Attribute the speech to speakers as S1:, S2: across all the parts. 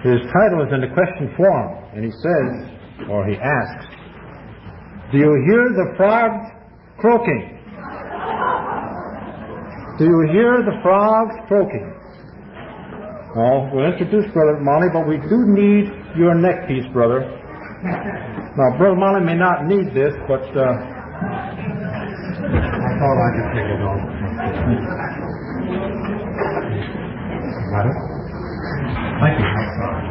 S1: His title is in the question form, and he says, or he asks, do you hear the frogs croaking? Do you hear the frogs croaking? Well, we'll introduce Brother Molly, but we do need your neck piece, brother. Now, Brother Molly may not need this, but I thought I could take it off. Got it? Thank you. I'm sorry.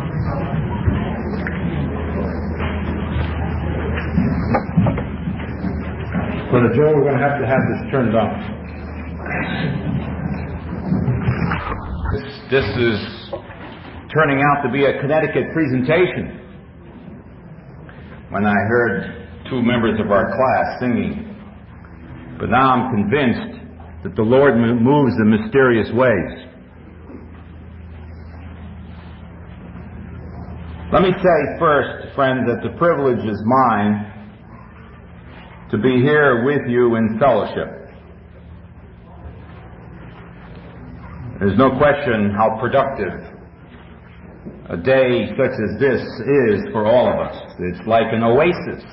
S1: Brother Joe, we're going to have this turned on.
S2: This is turning out to be a Connecticut presentation. When I heard two members of our class singing, but now I'm convinced that the Lord moves in mysterious ways. Let me say first, friends, that the privilege is mine to be here with you in fellowship. There's no question how productive a day such as this is for all of us. It's like an oasis.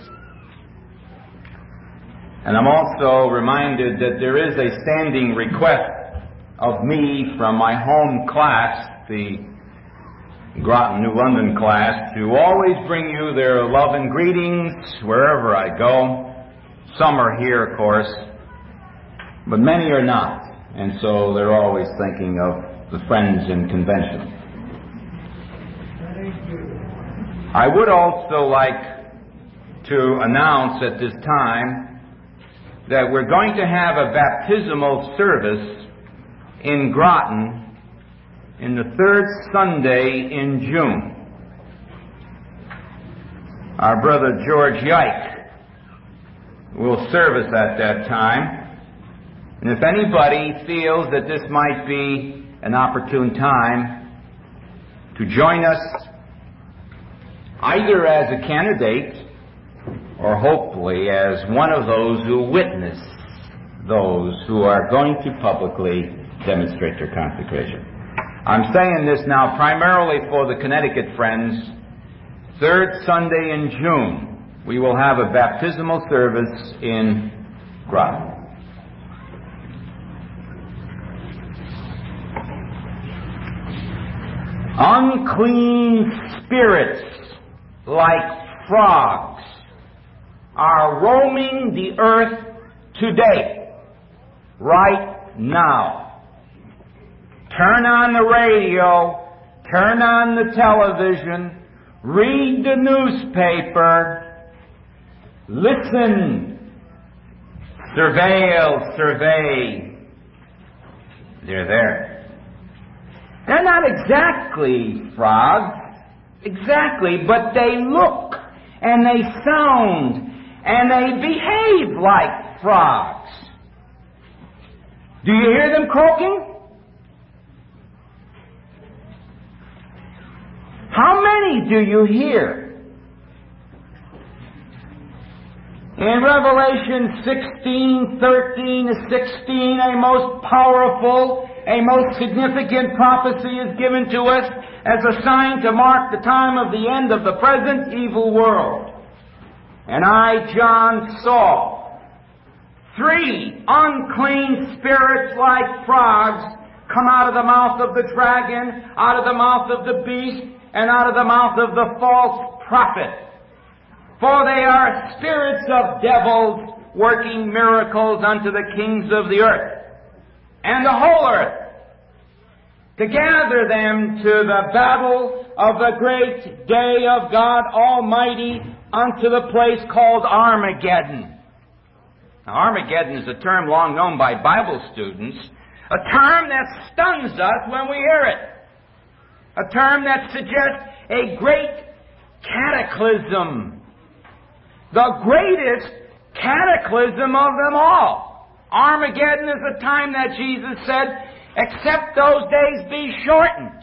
S2: And I'm also reminded that there is a standing request of me from my home class, the Groton, New London class, to always bring you their love and greetings wherever I go. Some are here, of course, but many are not. And so they're always thinking of the friends in convention. I would also like to announce at this time that we're going to have a baptismal service in Groton in the third Sunday in June. Our brother George Yike will serve us at that time. And if anybody feels that this might be an opportune time to join us, either as a candidate or hopefully as one of those who witness those who are going to publicly demonstrate their consecration. I'm saying this now primarily for the Connecticut friends. Third Sunday in June, we will have a baptismal service in Groton. Unclean spirits like frogs are roaming the earth today, right now. Turn on the radio, turn on the television, read the newspaper, listen, survey. They're there. They're not exactly frogs, but they look and they sound and they behave like frogs. Do you hear them croaking? How many do you hear? In Revelation 16:13-16, a most powerful, a most significant prophecy is given to us as a sign to mark the time of the end of the present evil world. And I, John, saw 3 unclean spirits like frogs come out of the mouth of the dragon, out of the mouth of the beast, and out of the mouth of the false prophet. For they are spirits of devils working miracles unto the kings of the earth and the whole earth, to gather them to the battle of the great day of God Almighty unto the place called Armageddon. Now, Armageddon is a term long known by Bible students, a term that stuns us when we hear it. A term that suggests a great cataclysm. The greatest cataclysm of them all. Armageddon is a time that Jesus said, except those days be shortened,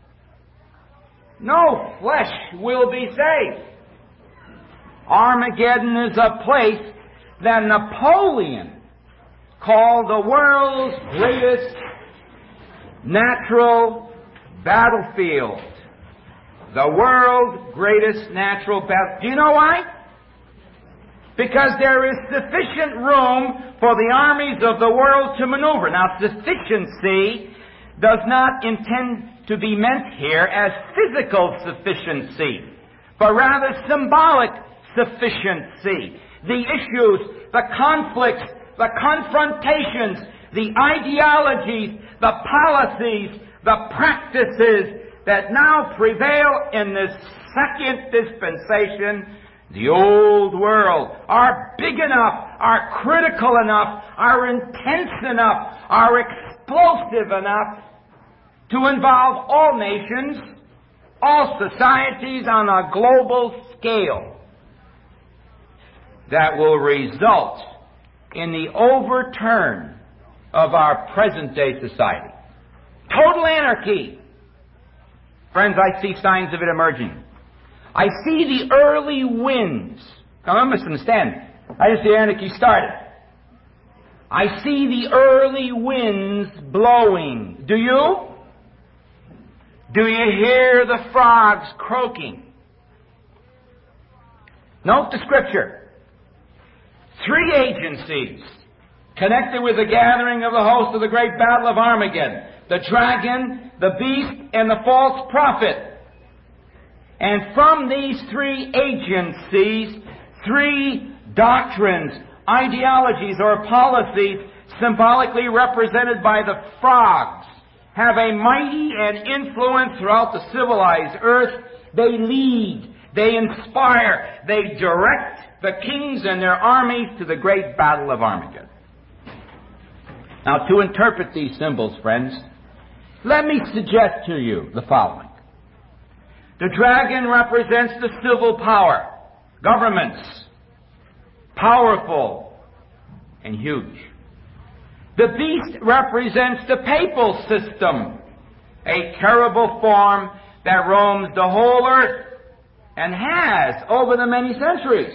S2: no flesh will be saved. Armageddon is a place that Napoleon called the world's greatest natural battlefield. the world's greatest natural battle. Do you know why? Because there is sufficient room for the armies of the world to maneuver. Now, sufficiency does not intend to be meant here as physical sufficiency, but rather symbolic sufficiency. The issues, the conflicts, the confrontations, the ideologies, the policies, the practices that now prevail in this second dispensation, the old world, are big enough, are critical enough, are intense enough, are explosive enough to involve all nations, all societies on a global scale, that will result in the overturn of our present-day society. Total anarchy. Friends, I see signs of it emerging. I see the early winds. Now, don't misunderstand. I just see anarchy started. I see the early winds blowing. Do you? Do you hear the frogs croaking? Note the Scripture. 3 agencies connected with the gathering of the host of the great battle of Armageddon: the dragon, the beast, and the false prophet. And from these 3 agencies, 3 doctrines, ideologies, or policies, symbolically represented by the frogs, have a mighty and influence throughout the civilized earth. They lead, they inspire, they direct the kings and their armies to the great battle of Armageddon. Now, to interpret these symbols, friends, let me suggest to you the following. The dragon represents the civil power, governments, powerful and huge. The beast represents the papal system, a terrible form that roams the whole earth and has over the many centuries.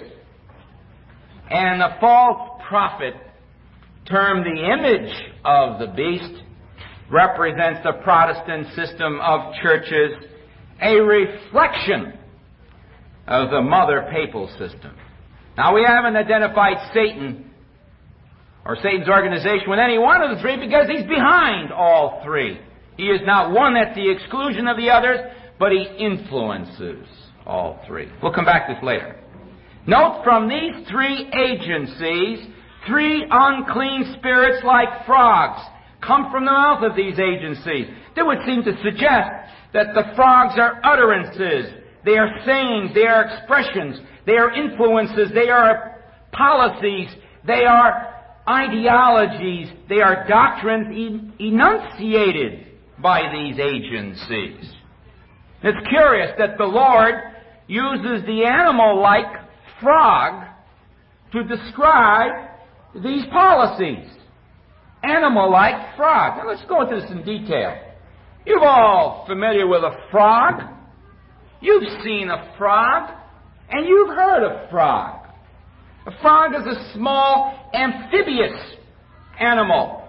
S2: And the false prophet, termed the image of the beast, represents the Protestant system of churches, a reflection of the mother papal system. Now, we haven't identified Satan or Satan's organization with any one of the 3 because he's behind all 3. He is not one at the exclusion of the others, but he influences all 3. We'll come back to this later. Note, from these 3 agencies, 3 unclean spirits like frogs come from the mouth of these agencies. That would seem to suggest that the frogs are utterances, they are sayings, they are expressions, they are influences, they are policies, they are ideologies, they are doctrines enunciated by these agencies. It's curious that the Lord uses the animal-like frog to describe these policies. Animal-like frog. Now let's go into this in detail. You're all familiar with a frog. You've seen a frog, and you've heard of frog. A frog is a small amphibious animal,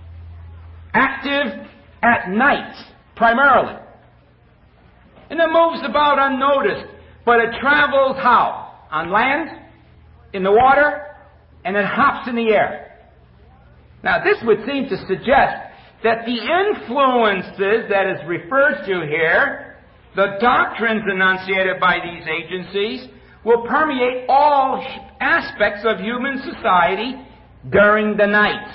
S2: active at night primarily, and it moves about unnoticed, but it travels how? On land, in the water, and it hops in the air. Now, this would seem to suggest that the influences that is referred to here, the doctrines enunciated by these agencies, will permeate all aspects of human society during the night.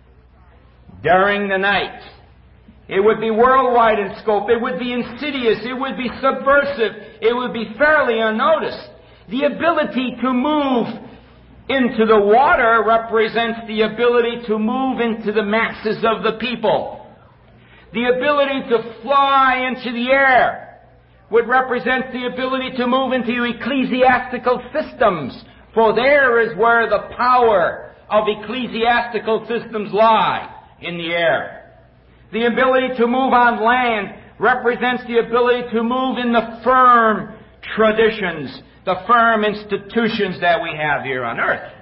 S2: During the night. It would be worldwide in scope. It would be insidious. It would be subversive. It would be fairly unnoticed. The ability to move into the water represents the ability to move into the masses of the people. The ability to fly into the air would represent the ability to move into ecclesiastical systems, for there is where the power of ecclesiastical systems lie, in the air. The ability to move on land represents the ability to move in the firm traditions, the firm institutions that we have here on earth.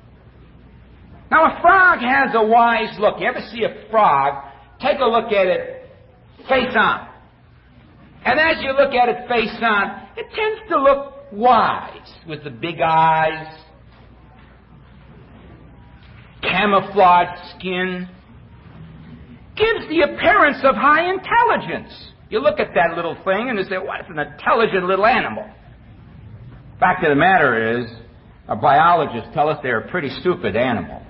S2: Now, a frog has a wise look. You ever see a frog? Take a look at it face on. And as you look at it face on, it tends to look wise, with the big eyes, camouflaged skin. Gives the appearance of high intelligence. You look at that little thing and you say, what, it's an intelligent little animal. Fact of the matter is, our biologists tell us they're a pretty stupid animal.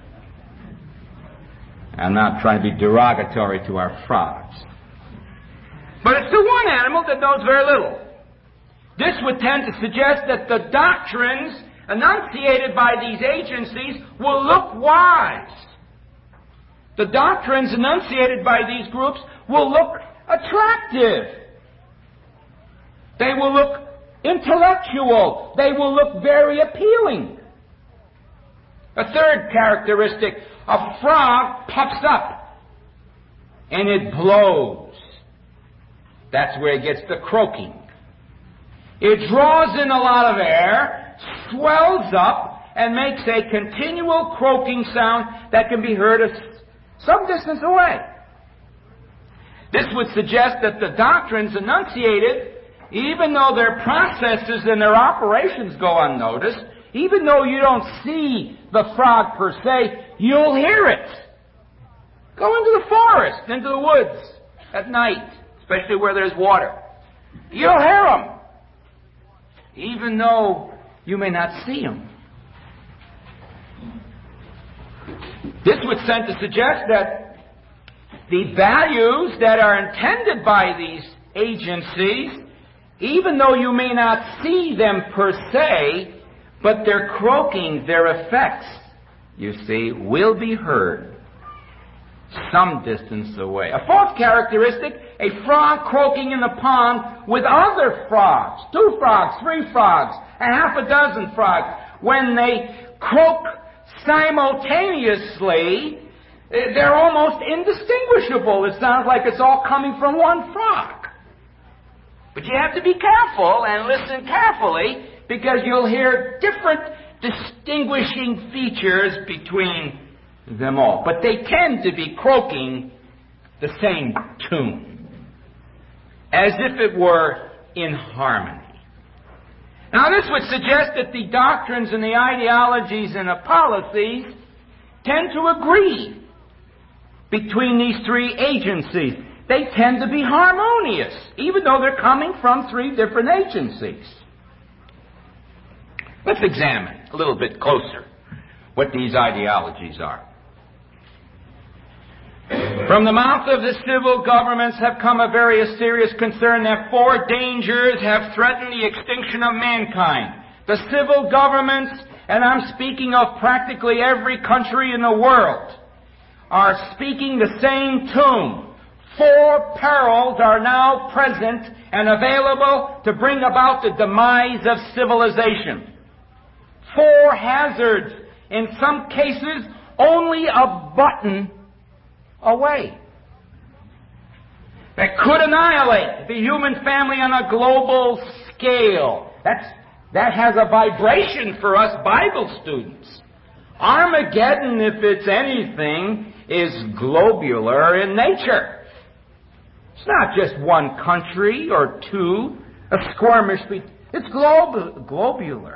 S2: I'm not trying to be derogatory to our frogs. But it's the one animal that knows very little. This would tend to suggest that the doctrines enunciated by these agencies will look wise. The doctrines enunciated by these groups will look attractive. They will look intellectual. They will look very appealing. A third characteristic, a frog puffs up and it blows. That's where it gets the croaking. It draws in a lot of air, swells up, and makes a continual croaking sound that can be heard some distance away. This would suggest that the doctrines enunciated, even though their processes and their operations go unnoticed, even though you don't see the frog per se, you'll hear it. Go into the forest, into the woods at night, especially where there's water. You'll hear them, even though you may not see them. This would tend to suggest that the values that are intended by these agencies, even though you may not see them per se, but their croaking, their effects, you see, will be heard some distance away. A fourth characteristic, a frog croaking in the pond with other frogs, 2 frogs, 3 frogs, a half a dozen frogs. When they croak simultaneously, they're almost indistinguishable. It sounds like it's all coming from one frog. But you have to be careful and listen carefully, because you'll hear different distinguishing features between them all. But they tend to be croaking the same tune, as if it were in harmony. Now, this would suggest that the doctrines and the ideologies and the policies tend to agree between these 3 agencies. They tend to be harmonious, even though they're coming from 3 different agencies. Let's examine a little bit closer what these ideologies are. From the mouth of the civil governments have come a very serious concern that 4 dangers have threatened the extinction of mankind. The civil governments, and I'm speaking of practically every country in the world, are speaking the same tune. 4 perils are now present and available to bring about the demise of civilization. 4 hazards, in some cases only a button away, that could annihilate the human family on a global scale. That has a vibration for us Bible students. Armageddon, if it's anything, is globular in nature. It's not just one country or 2, a skirmish. It's globular.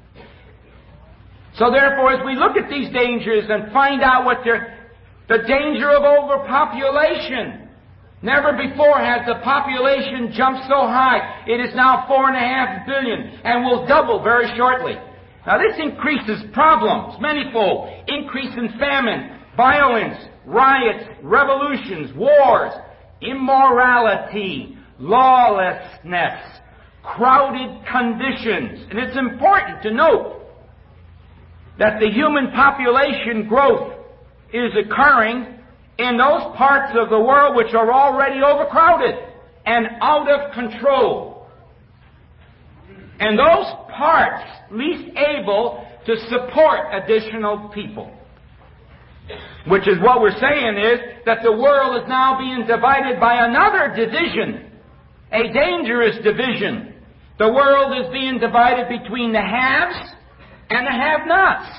S2: So therefore, as we look at these dangers and find out what the danger of overpopulation. Never before has the population jumped so high. It is now 4.5 billion and will double very shortly. Now this increases problems, manifold. Increase in famine, violence, riots, revolutions, wars, immorality, lawlessness, crowded conditions. And it's important to note that the human population growth is occurring in those parts of the world which are already overcrowded and out of control. And those parts least able to support additional people. Which is what we're saying is that the world is now being divided by another division, a dangerous division. The world is being divided between the haves and the have-nots.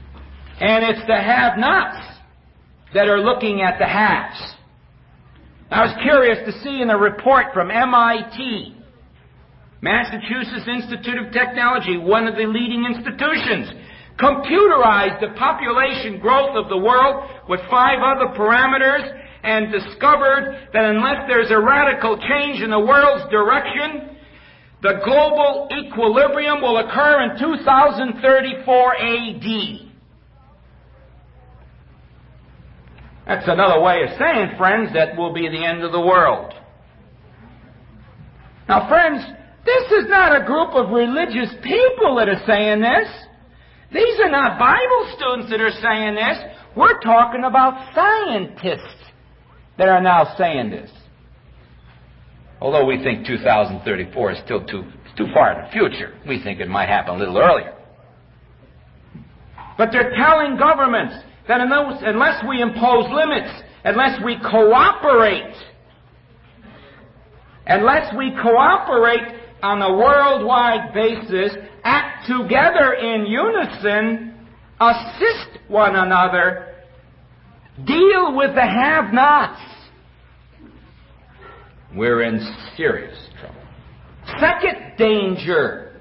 S2: And it's the have-nots that are looking at the haves. I was curious to see in a report from MIT, Massachusetts Institute of Technology, one of the leading institutions, computerized the population growth of the world with 5 other parameters and discovered that unless there's a radical change in the world's direction, the global equilibrium will occur in 2034 AD. That's another way of saying, friends, that will be the end of the world. Now, friends, this is not a group of religious people that are saying this. These are not Bible students that are saying this. We're talking about scientists that are now saying this. Although we think 2034 is still too far in the future. We think it might happen a little earlier. But they're telling governments that unless we impose limits, unless we cooperate on a worldwide basis, act together in unison, assist one another, deal with the have-nots, we're in serious trouble. Second danger,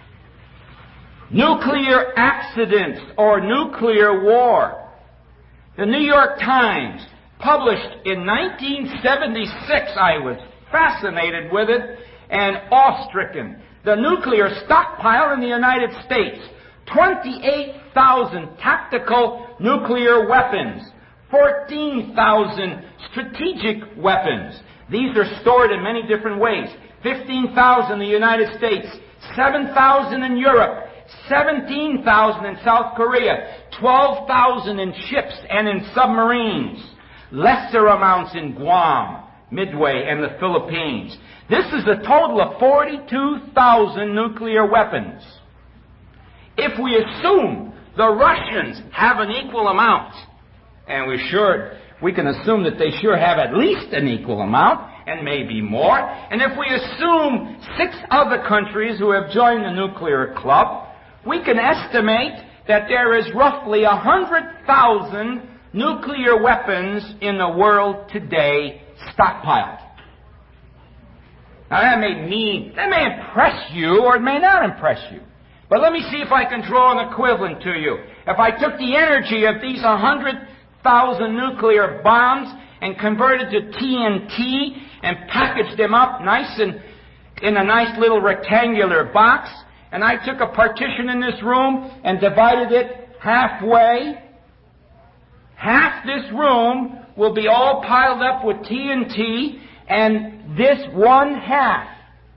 S2: nuclear accidents or nuclear war. The New York Times published in 1976, I was fascinated with it and awe-stricken. The nuclear stockpile in the United States, 28,000 tactical nuclear weapons, 14,000 strategic weapons. These are stored in many different ways. 15,000 in the United States, 7,000 in Europe, 17,000 in South Korea, 12,000 in ships and in submarines, lesser amounts in Guam, Midway, and the Philippines. This is a total of 42,000 nuclear weapons. If we assume the Russians have an equal amount, and we can assume that they sure have at least an equal amount, and maybe more, and if we assume 6 other countries who have joined the nuclear club, we can estimate that there is roughly 100,000 nuclear weapons in the world today stockpiled. Now that may impress you or it may not impress you. But let me see if I can draw an equivalent to you. If I took the energy of these 100,000 nuclear bombs and converted to TNT and packaged them up nice and in a nice little rectangular box, and I took a partition in this room and divided it halfway, half this room will be all piled up with TNT, and this one half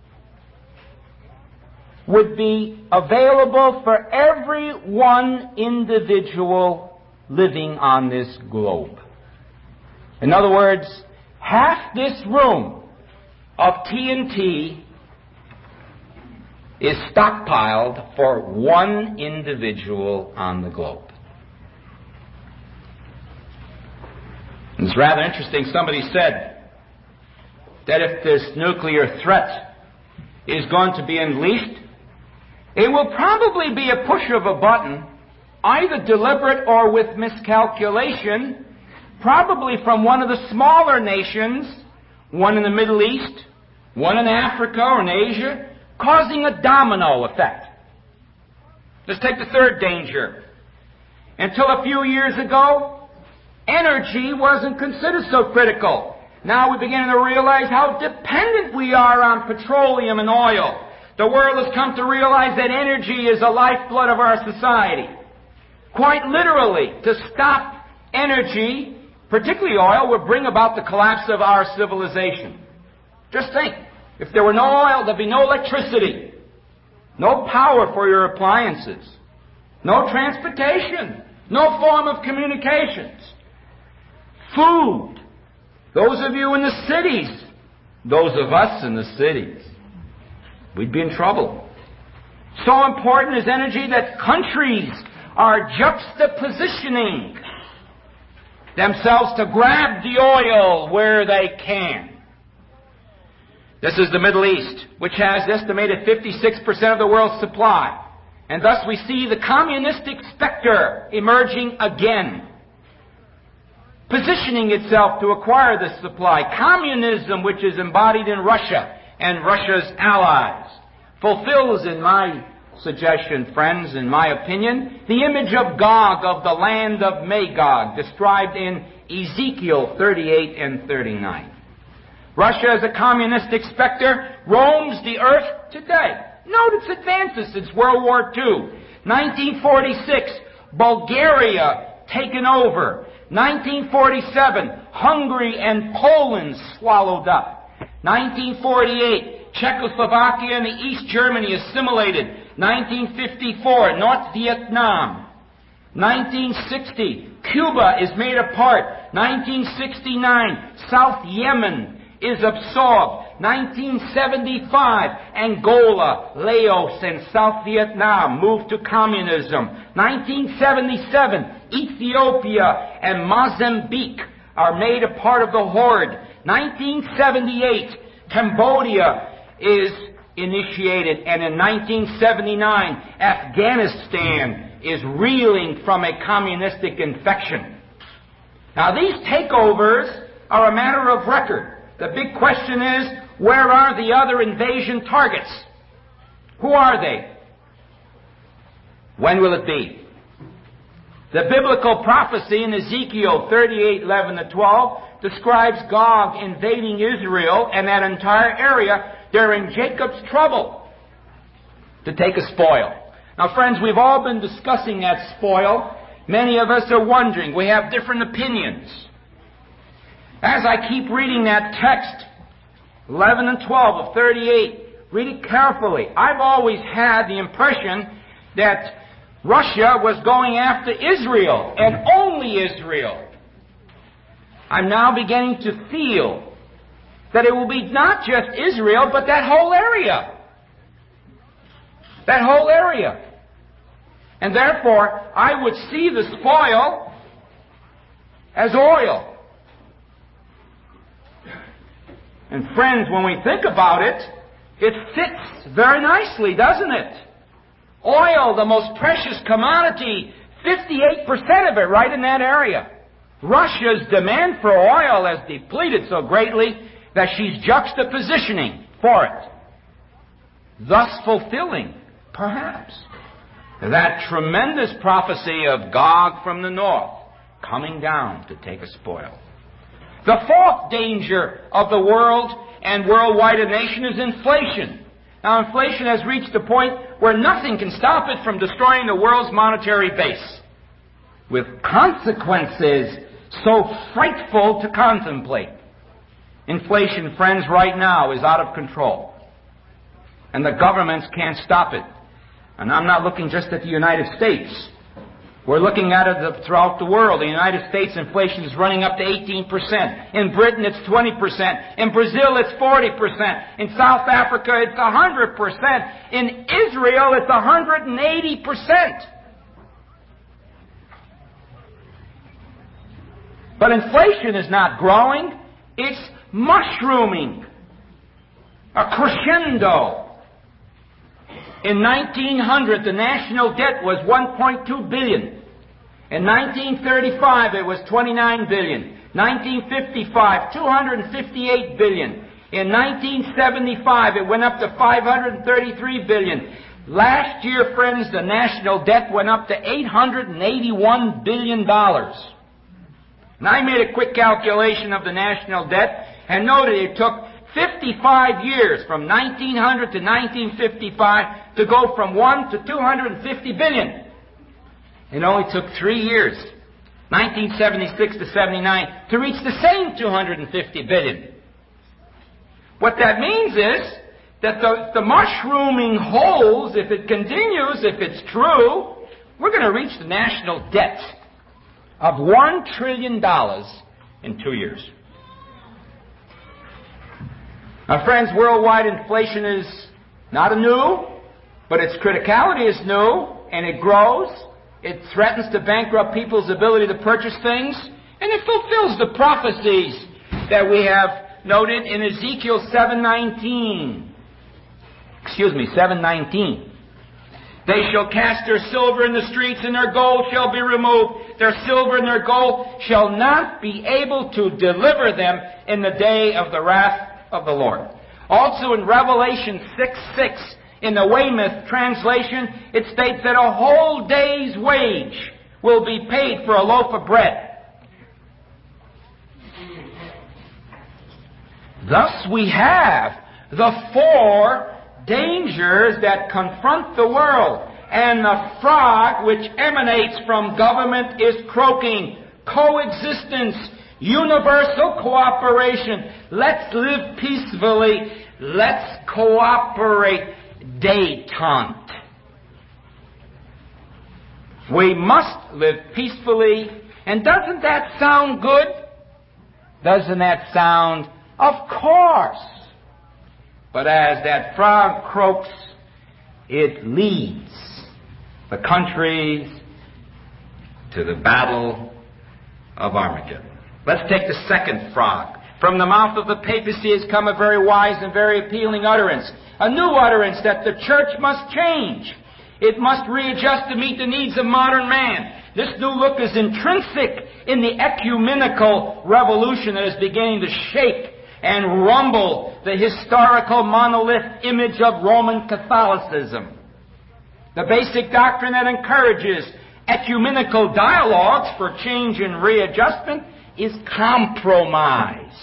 S2: would be available for every one individual living on this globe. In other words, half this room of TNT is stockpiled for one individual on the globe. It's rather interesting. Somebody said that if this nuclear threat is going to be unleashed, it will probably be a push of a button, either deliberate or with miscalculation, probably from one of the smaller nations, one in the Middle East, one in Africa or in Asia, causing a domino effect. Let's take the third danger. Until a few years ago, energy wasn't considered so critical. Now we're beginning to realize how dependent we are on petroleum and oil. The world has come to realize that energy is the lifeblood of our society. Quite literally, to stop energy, particularly oil, would bring about the collapse of our civilization. Just think, if there were no oil, there'd be no electricity, no power for your appliances, no transportation, no form of communications, food. Those of you in the cities, those of us in the cities, we'd be in trouble. So important is energy that countries are juxtapositioning themselves to grab the oil where they can. This is the Middle East, which has estimated 56% of the world's supply. And thus we see the communistic specter emerging again. positioning itself to acquire this supply. Communism, which is embodied in Russia and Russia's allies, fulfills, in my suggestion, friends, in my opinion, the image of Gog, of the land of Magog, described in Ezekiel 38 and 39. Russia, as a communistic specter, roams the earth today. Note its advances since World War II. 1946, Bulgaria taken over. 1947, Hungary and Poland swallowed up. 1948, Czechoslovakia and East Germany assimilated. 1954, North Vietnam. 1960, Cuba is made apart. 1969, South Yemen is absorbed. 1975, Angola, Laos, and South Vietnam moved to communism. 1977, Ethiopia and Mozambique are made a part of the horde. 1978, Cambodia is initiated, and in 1979, Afghanistan is reeling from a communistic infection. Now, these takeovers are a matter of record. The big question is, where are the other invasion targets? Who are they? When will it be? The biblical prophecy in Ezekiel 38:11-12 describes Gog invading Israel and that entire area during Jacob's trouble to take a spoil. Now, friends, we've all been discussing that spoil. Many of us are wondering. We have different opinions. As I keep reading that text, 11 and 12 of 38, read it carefully. I've always had the impression that Russia was going after Israel, and only Israel. I'm now beginning to feel that it will be not just Israel, but that whole area. That whole area. And therefore, I would see the spoil as oil. And friends, when we think about it, it fits very nicely, doesn't it? Oil, the most precious commodity, 58% of it right in that area. Russia's demand for oil has depleted so greatly that she's juxtapositioning for it, thus fulfilling, perhaps, that tremendous prophecy of Gog from the north coming down to take a spoil. The fourth danger of the world and worldwide a nation is inflation. Now, inflation has reached a point where nothing can stop it from destroying the world's monetary base, with consequences so frightful to contemplate. Inflation, friends, right now is out of control, and the governments can't stop it. And I'm not looking just at the United States. We're looking at it throughout the world. In the United States, inflation is running up to 18%. In Britain, it's 20%. In Brazil, it's 40%. In South Africa, it's 100%. In Israel, it's 180%. But inflation is not growing. It's mushrooming. A crescendo. In 1900, the national debt was $1.2 billion. In 1935, it was $29 billion. 1955, $258 billion. In 1975, it went up to $533 billion. Last year, friends, the national debt went up to $881 billion. And I made a quick calculation of the national debt and noted it took 55 years, from 1900 to 1955, to go from 1 to 250 billion. It only took 3 years, 1976 to 79, to reach the same 250 billion. What that means is that the mushrooming holds, if it continues, if it's true, we're going to reach the national debt of $1 trillion in 2 years. Now, friends, worldwide inflation is not new, but its criticality is new, and it grows. It threatens to bankrupt people's ability to purchase things, and it fulfills the prophecies that we have noted in Ezekiel 7:19. 7:19. They shall cast their silver in the streets, and their gold shall be removed. their silver and their gold shall not be able to deliver them in the day of the wrath of the Lord. Also in Revelation 6:6, in the Weymouth translation, it states that a whole day's wage will be paid for a loaf of bread. Thus we have the four dangers that confront the world. And the frog which emanates from government is croaking. Coexistence, universal cooperation. Let's live peacefully. Let's cooperate. Détente. We must live peacefully. And doesn't that sound good? Doesn't that sound? Of course. But as that frog croaks, it leads the countries to the battle of Armageddon. Let's take the second frog. From the mouth of the papacy has come a very wise and very appealing utterance. A new utterance that the church must change. It must readjust to meet the needs of modern man. This new look is intrinsic in the ecumenical revolution that is beginning to shake and rumble the historical monolith image of Roman Catholicism. The basic doctrine that encourages ecumenical dialogues for change and readjustment is compromise.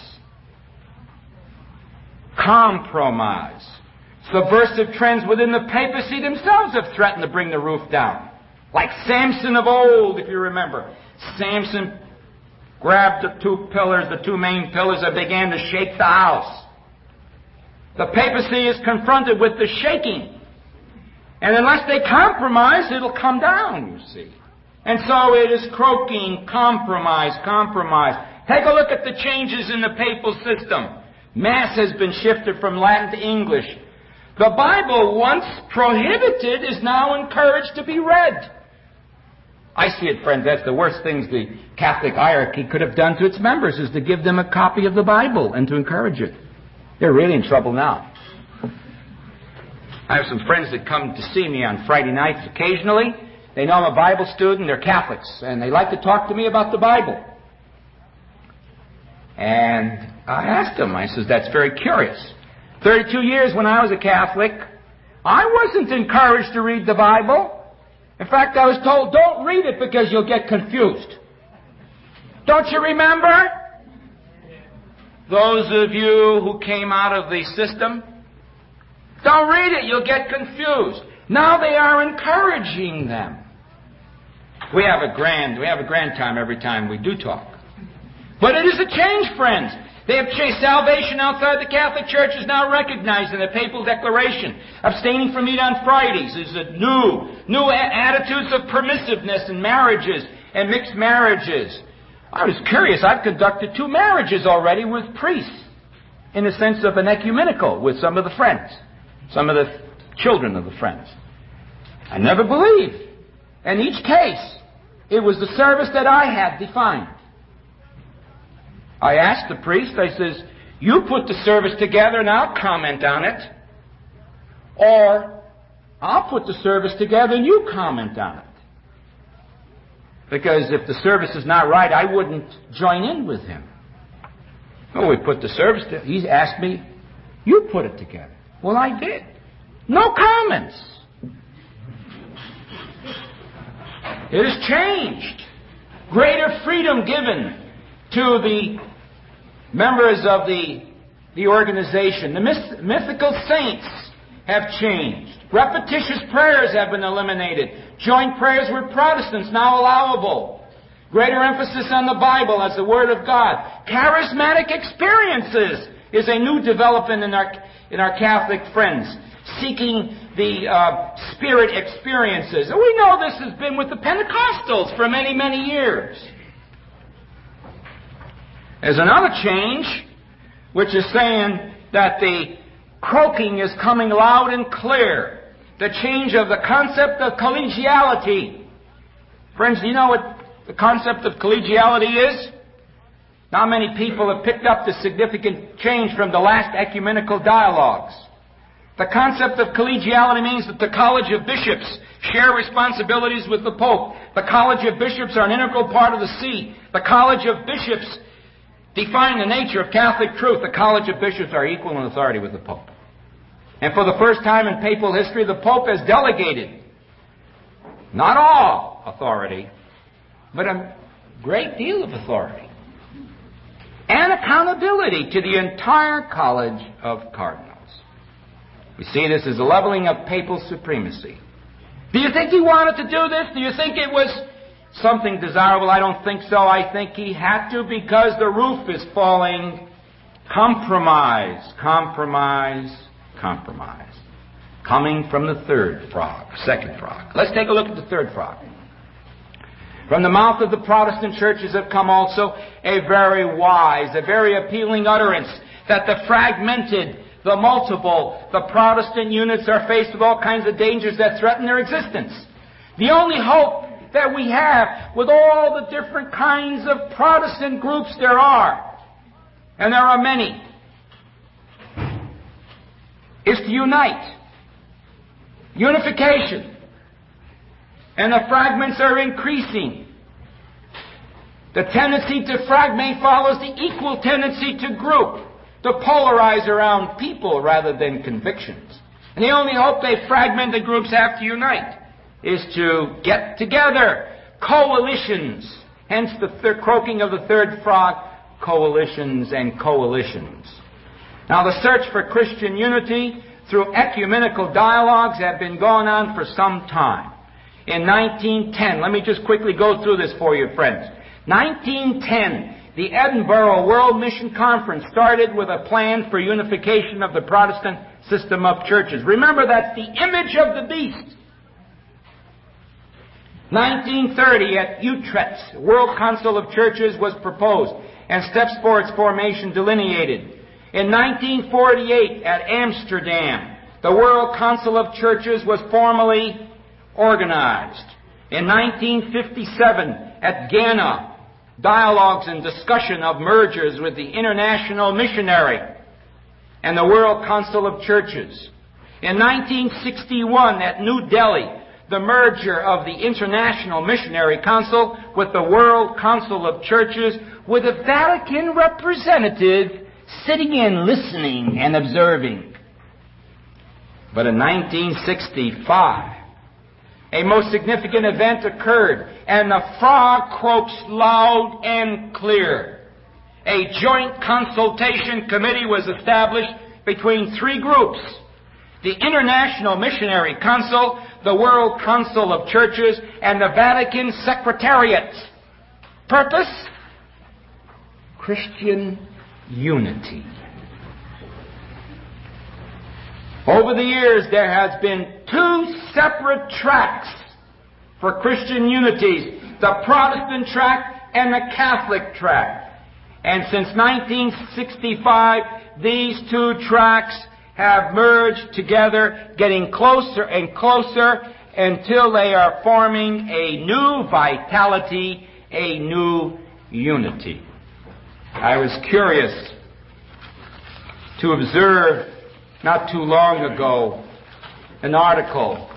S2: Compromise. Subversive trends within the papacy themselves have threatened to bring the roof down. Like Samson of old, if you remember. Samson grabbed the two main pillars, and began to shake the house. The papacy is confronted with the shaking. And unless they compromise, it'll come down, you see. And so it is croaking, compromise, compromise. Take a look at the changes in the papal system. Mass has been shifted from Latin to English. The Bible, once prohibited, is now encouraged to be read. I see it, friends, that's the worst things the Catholic hierarchy could have done to its members, is to give them a copy of the Bible and to encourage it. They're really in trouble now. I have some friends that come to see me on Friday nights occasionally. They know I'm a Bible student, they're Catholics, and they like to talk to me about the Bible. And I asked them, I says, that's very curious. 32 years when I was a Catholic, I wasn't encouraged to read the Bible. In fact, I was told, don't read it because you'll get confused. Don't you remember? Those of you who came out of the system, don't read it, you'll get confused. Now they are encouraging them. We have a grand time every time we do talk. But it is a change, friends. They have changed. Salvation outside the Catholic Church is now recognized in the papal declaration. Abstaining from meat on Fridays is a new attitudes of permissiveness in marriages and mixed marriages. I was curious. I've conducted 2 marriages already with priests in the sense of an ecumenical with some of the friends, some of the children of the friends. I never believed. In each case, it was the service that I had defined. I asked the priest, I says, you put the service together and I'll comment on it. Or, I'll put the service together and you comment on it. Because if the service is not right, I wouldn't join in with him. Oh, we put the service together. He asked me, you put it together. Well, I did. No comments. It has changed. Greater freedom given to the members of the organization. The mythical saints have changed. Repetitious prayers have been eliminated. Joint prayers with Protestants now allowable. Greater emphasis on the Bible as the Word of God. Charismatic experiences is a new development in our Catholic friends, seeking the Spirit experiences. And we know this has been with the Pentecostals for many, many years. There's another change, which is saying that the croaking is coming loud and clear. The change of the concept of collegiality. Friends, do you know what the concept of collegiality is? Not many people have picked up the significant change from the last ecumenical dialogues. The concept of collegiality means that the College of Bishops share responsibilities with the Pope. The College of Bishops are an integral part of the See. The College of Bishops define the nature of Catholic truth. The College of Bishops are equal in authority with the Pope. And for the first time in papal history, the Pope has delegated not all authority, but a great deal of authority and accountability to the entire College of Cardinals. We see this as a leveling of papal supremacy. Do you think he wanted to do this? Do you think it was something desirable? I don't think so. I think he had to because the roof is falling. Compromise, compromise, compromise. Coming from the third frog, second frog. Let's take a look at the third frog. From the mouth of the Protestant churches have come also a very wise, a very appealing utterance that the fragmented, the multiple, the Protestant units are faced with all kinds of dangers that threaten their existence. The only hope that we have with all the different kinds of Protestant groups there are, and there are many, is to unite. Unification. And the fragments are increasing. The tendency to fragment follows the equal tendency to group, to polarize around people rather than convictions. And the only hope they fragmented groups have to unite is to get together, coalitions. Hence the croaking of the third frog, coalitions and coalitions. Now the search for Christian unity through ecumenical dialogues have been going on for some time. In 1910, let me just quickly go through this for you, friends. 1910, the Edinburgh World Mission Conference started with a plan for unification of the Protestant system of churches. Remember, that's the image of the beast. 1930, at Utrecht, World Council of Churches was proposed and steps for its formation delineated. In 1948, at Amsterdam, the World Council of Churches was formally organized. In 1957, at Ghana, dialogues and discussion of mergers with the International Missionary and the World Council of Churches. In 1961, at New Delhi, the merger of the International Missionary Council with the World Council of Churches, with a Vatican representative sitting in, listening and observing. But in 1965, a most significant event occurred, and the frog croaks loud and clear. A joint consultation committee was established between three groups: the International Missionary Council, the World Council of Churches, and the Vatican Secretariat. Purpose? Christian unity. Over the years, there has been two separate tracks for Christian unities: the Protestant track and the Catholic track. And since 1965, these two tracks have merged together, getting closer and closer until they are forming a new vitality, a new unity. I was curious to observe not too long ago an article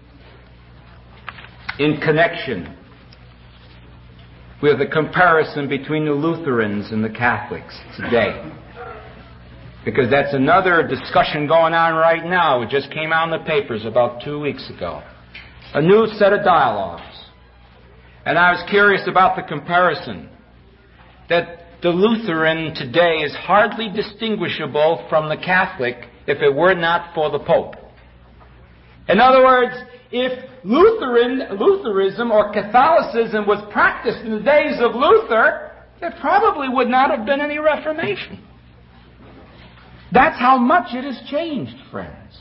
S2: in connection with the comparison between the Lutherans and the Catholics today. Because that's another discussion going on right now. It just came out in the papers about 2 weeks ago. A new set of dialogues. And I was curious about the comparison. That the Lutheran today is hardly distinguishable from the Catholic if it were not for the Pope. In other words, if Lutheranism or Catholicism was practiced in the days of Luther, there probably would not have been any Reformation. That's how much it has changed, friends.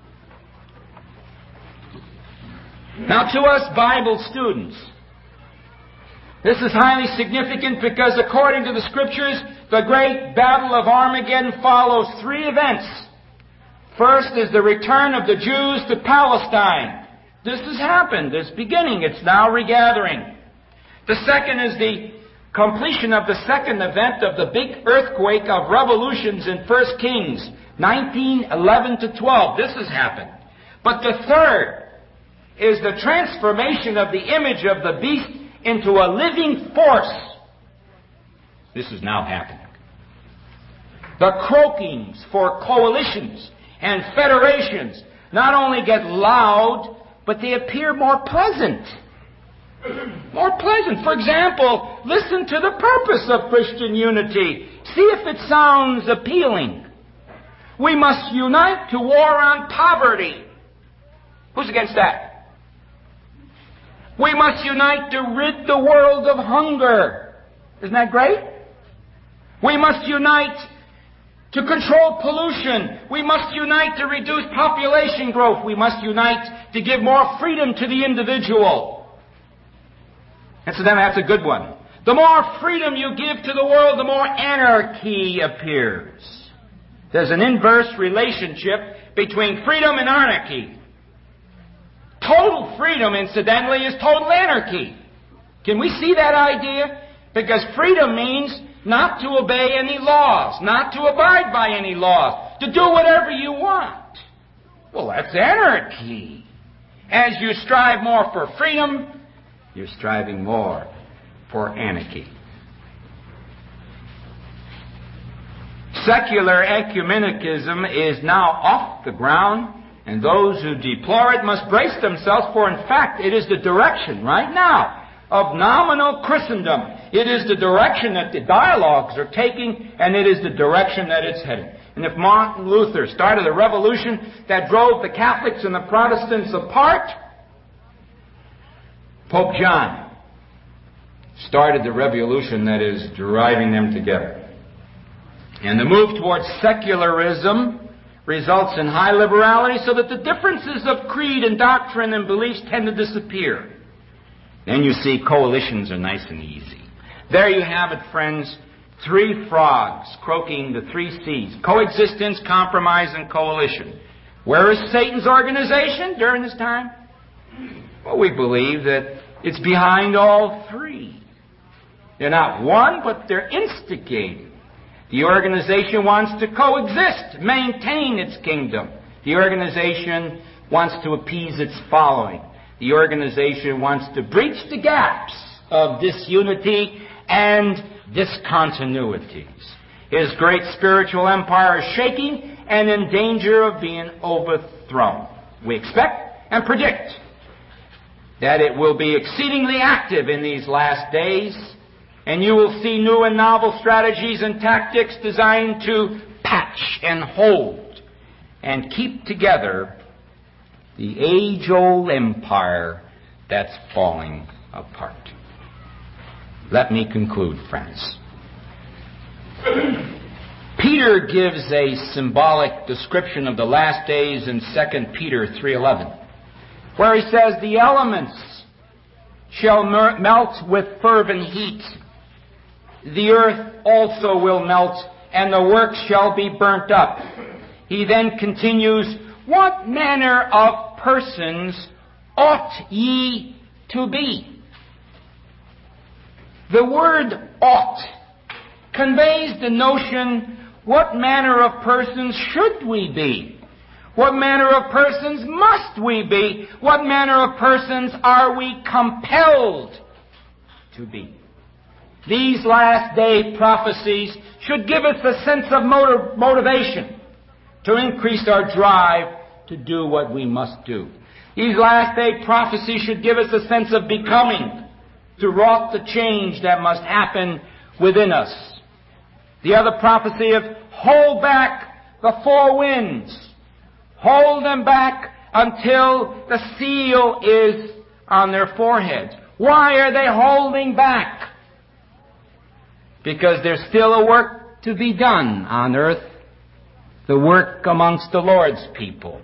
S2: Now, to us Bible students, this is highly significant because according to the Scriptures, the great battle of Armageddon follows three events. First is the return of the Jews to Palestine. This has happened. It's beginning. It's now regathering. The second is the completion of the second event of the big earthquake of revolutions in 1 Kings. 19:11 to 12. This has happened. But the third is the transformation of the image of the beast into a living force. This is now happening. The croakings for coalitions and federations not only get loud, but they appear more pleasant. More pleasant. For example, listen to the purpose of Christian unity. See if it sounds appealing. We must unite to war on poverty. Who's against that? We must unite to rid the world of hunger. Isn't that great? We must unite to control pollution. We must unite to reduce population growth. We must unite to give more freedom to the individual. And so then that's a good one. The more freedom you give to the world, the more anarchy appears. There's an inverse relationship between freedom and anarchy. Total freedom, incidentally, is total anarchy. Can we see that idea? Because freedom means not to obey any laws, not to abide by any laws, to do whatever you want. Well, that's anarchy. As you strive more for freedom, you're striving more for anarchy. Secular ecumenicism is now off the ground, and those who deplore it must brace themselves, for in fact it is the direction right now of nominal Christendom. It is the direction that the dialogues are taking, and it is the direction that it's heading. And if Martin Luther started a revolution that drove the Catholics and the Protestants apart, Pope John started the revolution that is driving them together. And the move towards secularism results in high liberality, so that the differences of creed and doctrine and beliefs tend to disappear. Then you see coalitions are nice and easy. There you have it, friends. 3 frogs croaking the 3 C's. Coexistence, compromise, and coalition. Where is Satan's organization during this time? Well, we believe that it's behind all 3. They're not one, but they're instigating. The organization wants to coexist, maintain its kingdom. The organization wants to appease its following. The organization wants to breach the gaps of disunity and discontinuities. His great spiritual empire is shaking and in danger of being overthrown. We expect and predict that it will be exceedingly active in these last days, and you will see new and novel strategies and tactics designed to patch and hold and keep together the age-old empire that's falling apart. Let me conclude, friends. Peter gives a symbolic description of the last days in 2 Peter 3:11, where he says, "The elements shall melt with fervent heat. The earth also will melt, and the works shall be burnt up." He then continues, "What manner of persons ought ye to be?" The word ought conveys the notion, what manner of persons should we be? What manner of persons must we be? What manner of persons are we compelled to be? These last day prophecies should give us a sense of motivation to increase our drive to do what we must do. These last day prophecies should give us a sense of becoming, to wrought the change that must happen within us. The other prophecy of hold back the 4 winds. Hold them back until the seal is on their foreheads. Why are they holding back? Because there's still a work to be done on earth, the work amongst the Lord's people.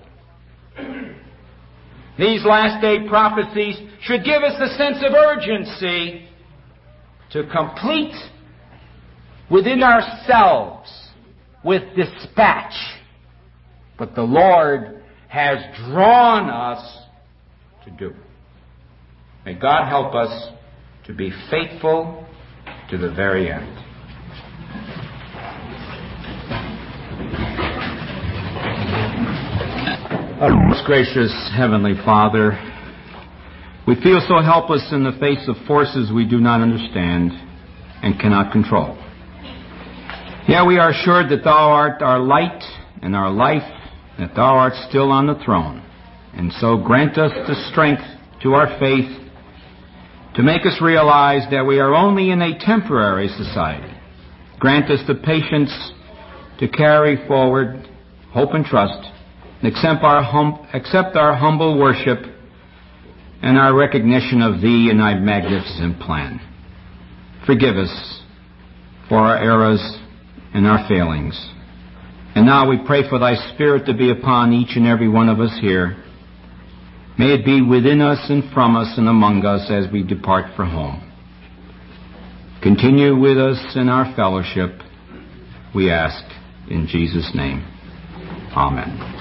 S2: These last day prophecies should give us a sense of urgency to complete within ourselves with dispatch what the Lord has drawn us to do. May God help us to be faithful to the very end. Most gracious Heavenly Father, we feel so helpless in the face of forces we do not understand and cannot control. Yet we are assured that Thou art our light and our life, that Thou art still on the throne. And so grant us the strength to our faith to make us realize that we are only in a temporary society. Grant us the patience to carry forward hope and trust, and accept our humble worship and our recognition of Thee and Thy magnificent plan. Forgive us for our errors and our failings. And now we pray for Thy Spirit to be upon each and every one of us here. May it be within us and from us and among us as we depart for home. Continue with us in our fellowship, we ask in Jesus' name. Amen.